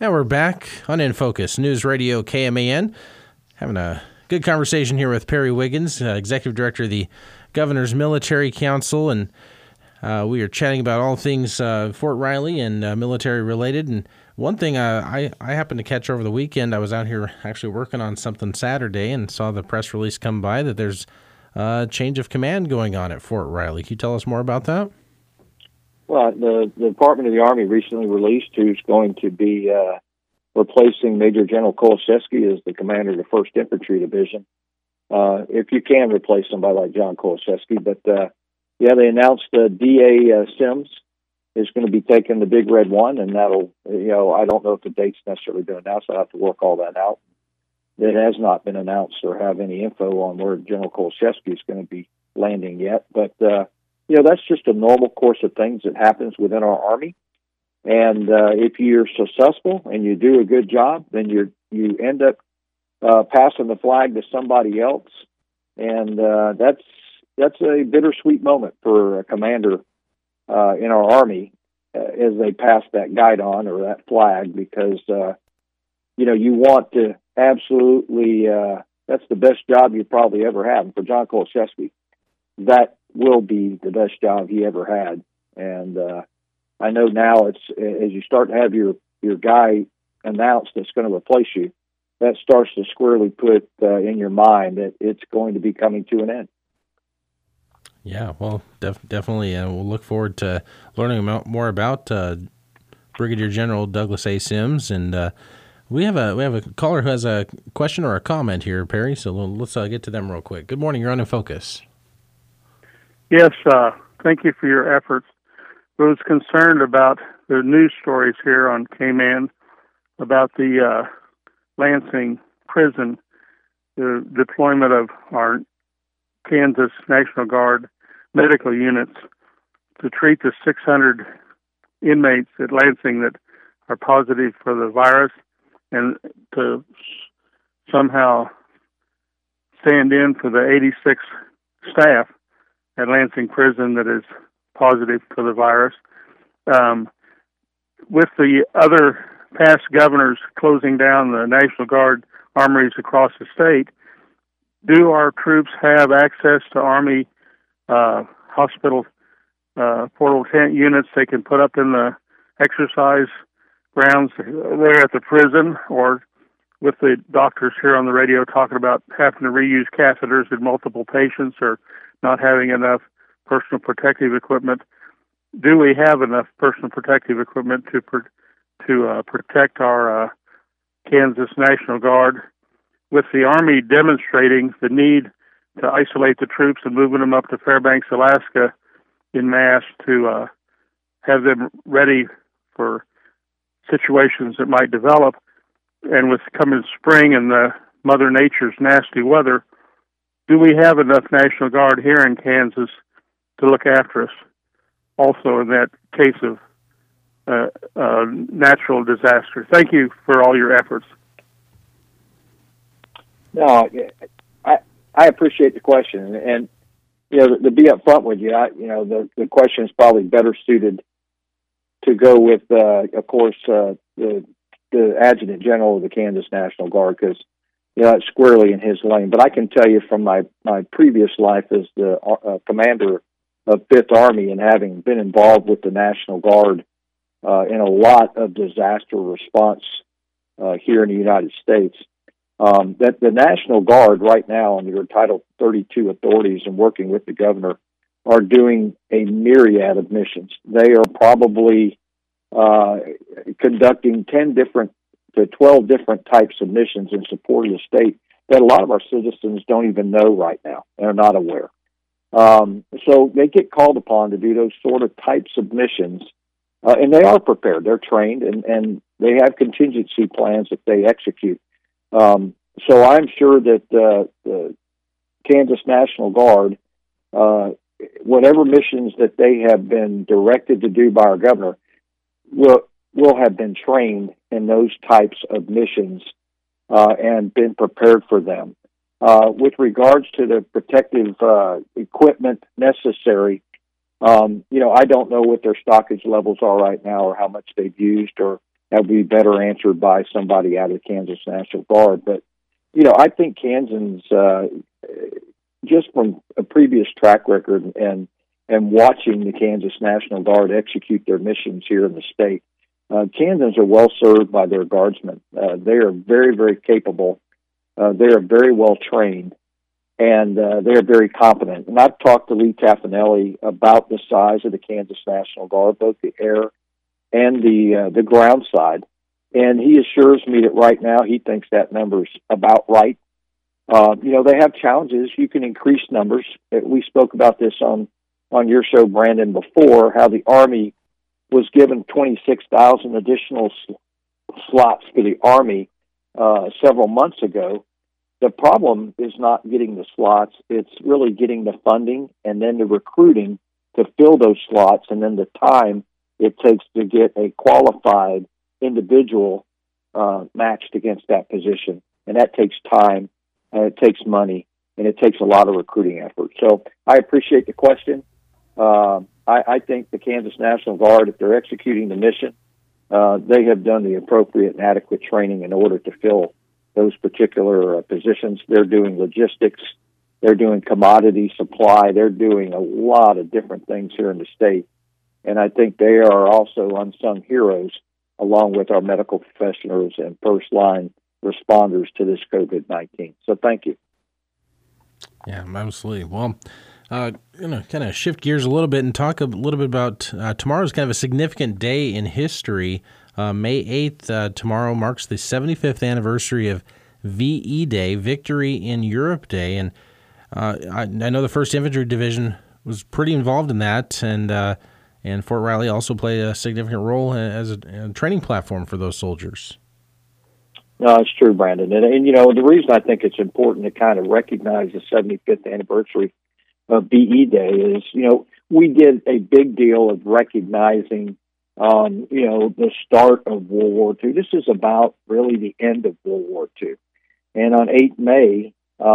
And we're back on In Focus, News Radio KMAN. Having a good conversation here with Perry Wiggins, Executive Director of the Governor's Military Council. And we are chatting about all things Fort Riley and military related. And one thing I happened to catch over the weekend, I was out here actually working on something Saturday and saw the press release come by that there's a change of command going on at Fort Riley. Can you tell us more about that? Well, the Department of the Army recently released who's going to be replacing Major General Kolosevsky as the commander of the 1st Infantry Division. If you can replace somebody like John Kolosevsky. But, they announced D.A. Sims is going to be taking the Big Red One, and that'll, I don't know if the date's necessarily been announced. I'll have to work all that out. It has not been announced or have any info on where General Kolosevsky is going to be landing yet. But, that's just a normal course of things that happens within our Army. And if you're successful and you do a good job, then you end up passing the flag to somebody else. And that's a bittersweet moment for a commander in our Army as they pass that guidon or that flag, because, you want to absolutely, that's the best job you probably ever had. And for John Kolosevsky, that will be the best job he ever had. And I know now it's, as you start to have your guy announced that's going to replace you, that starts to squarely put in your mind that it's going to be coming to an end. Yeah, well, definitely. We'll look forward to learning more about Brigadier General Douglas A. Sims. And we have a caller who has a question or a comment here, Perry. So let's get to them real quick. Good morning. You're on In Focus. Yes, thank you for your efforts. I was concerned about the news stories here on KMAN about the Lansing prison, the deployment of our Kansas National Guard medical units to treat the 600 inmates at Lansing that are positive for the virus, and to somehow stand in for the 86 staff at Lansing Prison that is positive for the virus. With the other past governors closing down the National Guard armories across the state, do our troops have access to Army hospital portable tent units they can put up in the exercise grounds there at the prison, or with the doctors here on the radio talking about having to reuse catheters in multiple patients or not having enough personal protective equipment? Do we have enough personal protective equipment to protect our Kansas National Guard? With the Army demonstrating the need to isolate the troops and moving them up to Fairbanks, Alaska in mass to have them ready for situations that might develop, and with coming spring and the Mother Nature's nasty weather, do we have enough National Guard here in Kansas to look after us also in that case of natural disaster? Thank you for all your efforts. No, I appreciate the question, and to be upfront with you, the question is probably better suited to go with, of course, the Adjutant General of the Kansas National Guard, because it's squarely in his lane. But I can tell you from my previous life as the commander of 5th Army and having been involved with the National Guard in a lot of disaster response here in the United States, that the National Guard right now under Title 32 authorities and working with the governor are doing a myriad of missions. They are probably conducting 10 different to 12 different types of missions in support of the state that a lot of our citizens don't even know right now. They're not aware. So they get called upon to do those sort of types of missions, and they are prepared. They're trained, and they have contingency plans that they execute. So I'm sure that the Kansas National Guard, whatever missions that they have been directed to do by our governor, will have been trained in those types of missions and been prepared for them. With regards to the protective equipment necessary, I don't know what their stockage levels are right now or how much they've used or that would be better answered by somebody out of the Kansas National Guard. But, I think Kansans, just from a previous track record and watching the Kansas National Guard execute their missions here in the state, Kansans are well served by their guardsmen. They are very, very capable. They are very well trained, and they are very competent. And I've talked to Lee Taffanelli about the size of the Kansas National Guard, both the air and the ground side. And he assures me that right now he thinks that number's about right. They have challenges. You can increase numbers. We spoke about this on your show, Brandon, before, how the Army was given 26,000 additional slots for the Army several months ago. The problem is not getting the slots. It's really getting the funding and then the recruiting to fill those slots, and then the time it takes to get a qualified individual matched against that position. And that takes time, and it takes money, and it takes a lot of recruiting effort. So I appreciate the question. I think the Kansas National Guard, if they're executing the mission, they have done the appropriate and adequate training in order to fill those particular positions. They're doing logistics. They're doing commodity supply. They're doing a lot of different things here in the state. And I think they are also unsung heroes, along with our medical professionals and first-line responders to this COVID-19. So thank you. Yeah, absolutely. Well, kind of shift gears a little bit and talk a little bit about tomorrow's kind of a significant day in history. May 8th, tomorrow marks the 75th anniversary of VE Day, Victory in Europe Day. And I know the 1st Infantry Division was pretty involved in that, and Fort Riley also played a significant role as a training platform for those soldiers. No, it's true, Brandon. And the reason I think it's important to kind of recognize the 75th anniversary of VE Day is, we did a big deal of recognizing, the start of World War II. This is about really the end of World War II. And on 8 May,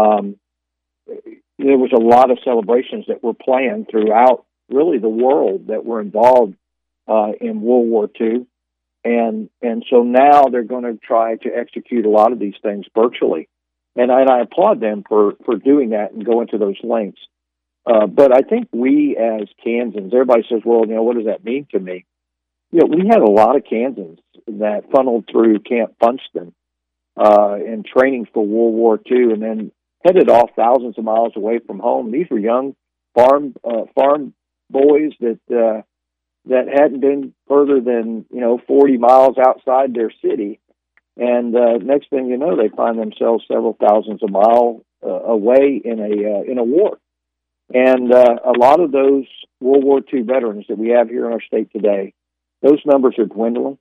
there was a lot of celebrations that were planned throughout really the world that were involved in World War II. And so now they're going to try to execute a lot of these things virtually. And I applaud them for doing that and going to those lengths. But I think we as Kansans, everybody says, well, what does that mean to me? We had a lot of Kansans that funneled through Camp Funston in training for World War II and then headed off thousands of miles away from home. These were young farm boys that hadn't been further than 40 miles outside their city, and next thing you know, they find themselves several thousands of miles away in a war. And a lot of those World War II veterans that we have here in our state today, those numbers are dwindling.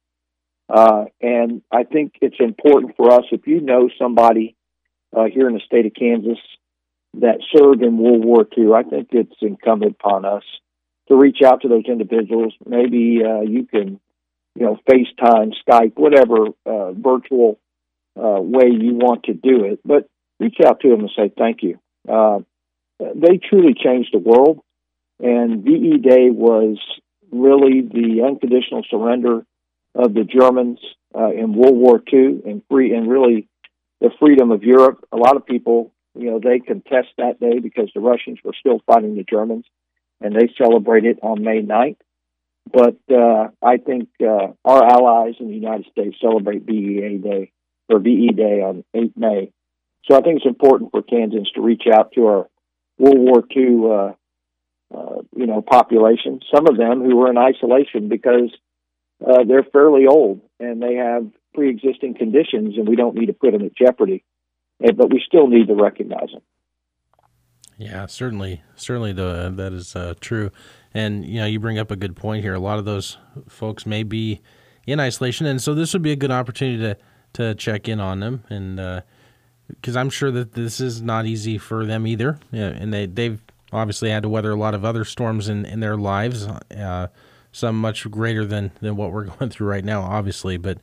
And I think it's important for us, if you know somebody here in the state of Kansas that served in World War II, I think it's incumbent upon us to reach out to those individuals. Maybe you can, FaceTime, Skype, whatever virtual way you want to do it, but reach out to them and say thank you. They truly changed the world, and VE Day was really the unconditional surrender of the Germans in World War II and really the freedom of Europe. A lot of people, they contest that day because the Russians were still fighting the Germans, and they celebrate it on May 9th. But I think our allies in the United States celebrate VE Day on 8 May. So I think it's important for Kansans to reach out to our World War II, population. Some of them who were in isolation because they're fairly old and they have pre-existing conditions, and we don't need to put them at jeopardy. But we still need to recognize them. Yeah, certainly, that is true. And you bring up a good point here. A lot of those folks may be in isolation, and so this would be a good opportunity to check in on them, and because I'm sure that this is not easy for them either. Yeah, and they've obviously had to weather a lot of other storms in their lives, some much greater than what we're going through right now, obviously. But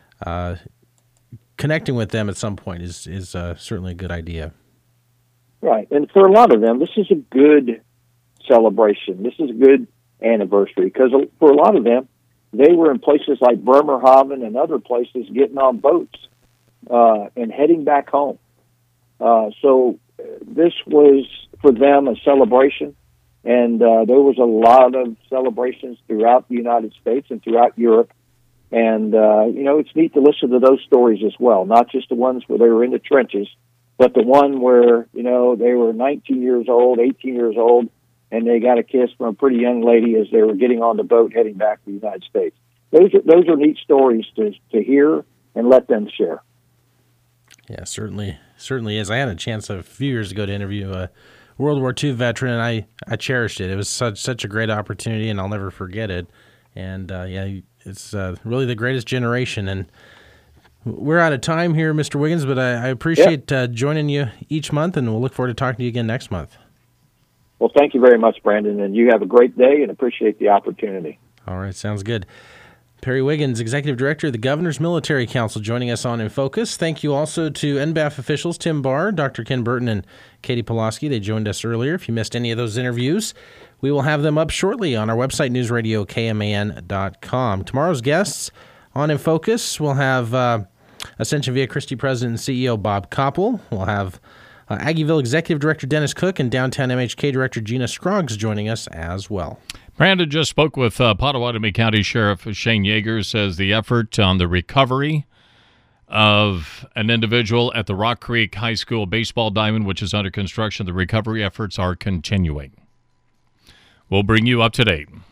connecting with them at some point is certainly a good idea. Right, and for a lot of them, this is a good celebration. This is a good anniversary because for a lot of them, they were in places like Bremerhaven and other places getting on boats and heading back home. So this was for them a celebration, and there was a lot of celebrations throughout the United States and throughout Europe. And, it's neat to listen to those stories as well, not just the ones where they were in the trenches, but the one where, they were 19 years old, 18 years old, and they got a kiss from a pretty young lady as they were getting on the boat heading back to the United States. Those are neat stories to hear and let them share. Yeah, certainly is. I had a chance a few years ago to interview a World War II veteran, and I cherished it. It was such a great opportunity, and I'll never forget it. And, it's really the greatest generation. And we're out of time here, Mr. Wiggins, but I appreciate joining you each month, and we'll look forward to talking to you again next month. Well, thank you very much, Brandon, and you have a great day and appreciate the opportunity. All right, sounds good. Perry Wiggins, Executive Director of the Governor's Military Council, joining us on In Focus. Thank you also to NBAF officials Tim Barr, Dr. Ken Burton, and Katie Pulaski. They joined us earlier. If you missed any of those interviews, we will have them up shortly on our website, newsradiokman.com. Tomorrow's guests on In Focus, we'll have Ascension Via Christi President and CEO Bob Koppel. We'll have Aggieville Executive Director Dennis Cook and Downtown MHK Director Gina Scruggs joining us as well. Brandon just spoke with Pottawatomie County Sheriff Shane Yeager, says the effort on the recovery of an individual at the Rock Creek High School baseball diamond, which is under construction, the recovery efforts are continuing. We'll bring you up to date.